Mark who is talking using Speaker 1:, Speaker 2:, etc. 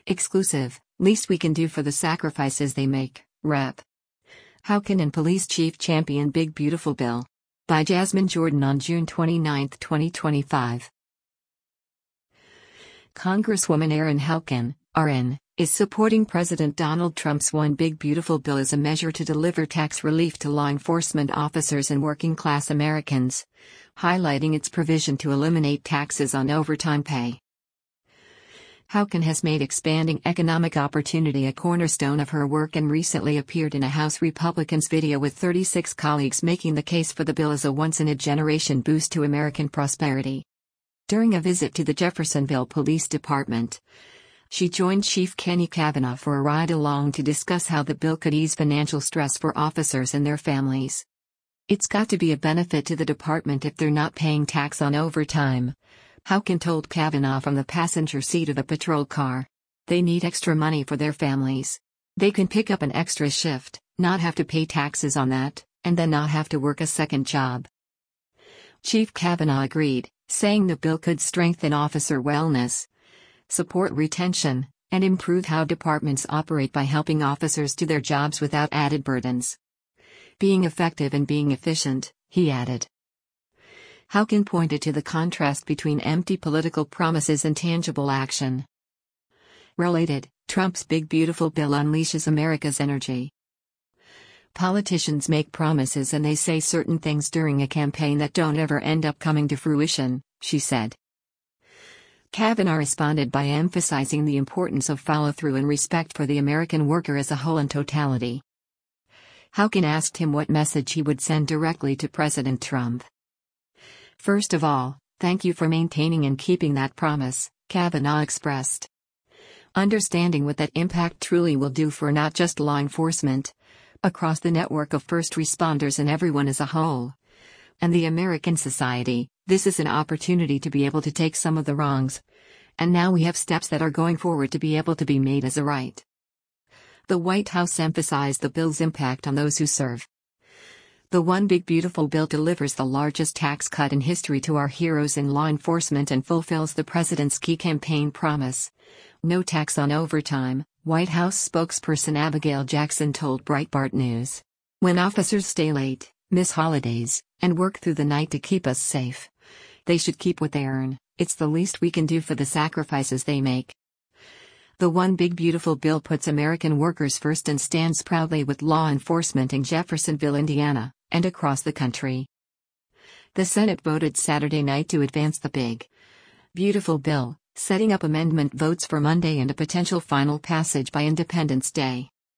Speaker 1: Exclusive, least we can do for the sacrifices they make, Rep. How can and Police Chief champion Big Beautiful Bill? By Jasmine Jordan on June 29, 2025. Congresswoman Erin Halkin, RN, is supporting President Donald Trump's One Big Beautiful Bill as a measure to deliver tax relief to law enforcement officers and working-class Americans, highlighting its provision to eliminate taxes on overtime pay. Halkin has made expanding economic opportunity a cornerstone of her work and recently appeared in a House Republicans video with 36 colleagues making the case for the bill as a once-in-a-generation boost to American prosperity. During a visit to the Jeffersonville Police Department, she joined Chief Kenny Kavanaugh for a ride-along to discuss how the bill could ease financial stress for officers and their families. It's got to be a benefit to the department if they're not paying tax on overtime, Halkin told Kavanaugh from the passenger seat of the patrol car. They need extra money for their families. They can pick up an extra shift, not have to pay taxes on that, and then not have to work a second job. Chief Kavanaugh agreed, saying the bill could strengthen officer wellness, support retention, and improve how departments operate by helping officers do their jobs without added burdens. Being effective and being efficient, he added. Halkin pointed to the contrast between empty political promises and tangible action. Related, Trump's Big Beautiful Bill unleashes America's energy. Politicians make promises and they say certain things during a campaign that don't ever end up coming to fruition, she said. Kavanaugh responded by emphasizing the importance of follow-through and respect for the American worker as a whole in totality. Halkin asked him what message he would send directly to President Trump. First of all, thank you for maintaining and keeping that promise, Kavanaugh expressed. Understanding what that impact truly will do for not just law enforcement, across the network of first responders and everyone as a whole, and the American society, this is an opportunity to be able to take some of the wrongs, and now we have steps that are going forward to be able to be made as a right. The White House emphasized the bill's impact on those who serve. The One Big Beautiful Bill delivers the largest tax cut in history to our heroes in law enforcement and fulfills the president's key campaign promise: no tax on overtime, White House spokesperson Abigail Jackson told Breitbart News. When officers stay late, miss holidays, and work through the night to keep us safe, they should keep what they earn. It's the least we can do for the sacrifices they make. The One Big Beautiful Bill puts American workers first and stands proudly with law enforcement in Jeffersonville, Indiana, and across the country. The Senate voted Saturday night to advance the Big Beautiful Bill, setting up amendment votes for Monday and a potential final passage by Independence Day.